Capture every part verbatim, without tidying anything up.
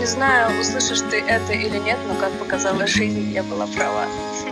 знаю, услышишь ты это или нет, но как показала жизнь, я была права.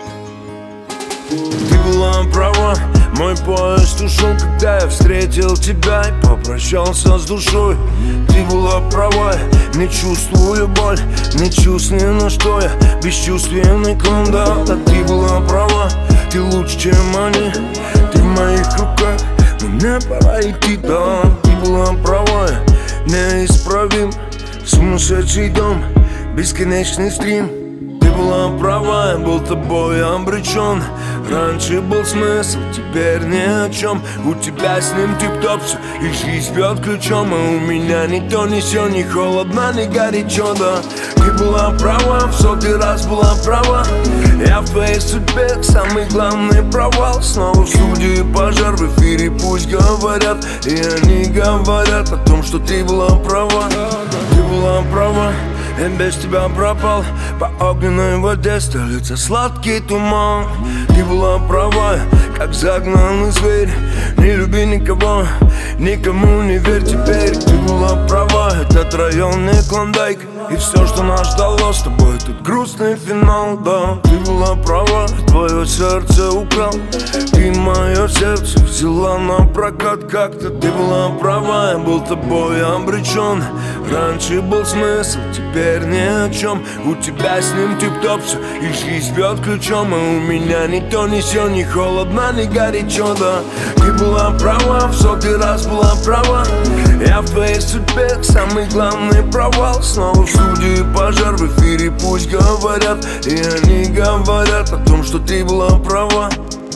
Ты была права, мой поезд ушел, когда я встретил тебя и попрощался с душой. Ты была права, не чувствую боль, не чувствую, на что я бесчувственный клон, да, да. Ты была права, ты лучше, чем они, ты в моих руках, но мне пора идти, да. Ты была права, неисправим, сумасшедший дом, бесконечный стрим. Ты была права, я был тобой обречен. Раньше был смысл, теперь ни о чем. У тебя с ним тип-топ все, и жизнь бьет ключом. А у меня ни то, ни сё, ни холодно, ни горячо, да. Ты была права, в сотый раз была права. Я в твоей судьбе самый главный провал. Снова в студии пожар, в эфире пусть говорят. И они говорят о том, что ты была права. Ты была права, я без тебя пропал. По огненной воде столица сладкий туман. Ты была права, как загнанный зверь. Не люби никого, никому не верь теперь. Ты была права, этот район не Клондайк. И все, что нас ждало с тобой, тут грустный финал, да. Ты была права, твое сердце украл. Ты мое сердце взяла на прокат как-то. Ты была права, я был тобой обречен. Раньше был смысл, теперь ни о чем. У тебя с ним тип-топ все, и жизнь бьет ключом. А у меня ни то, ни сё, ни холодно, ни горячо, да. Ты была права, в сотый раз была права. Я в твоей судьбе самый главный провал. Снова в студии пожар, в эфире пусть говорят. И они говорят о том, что ты была права.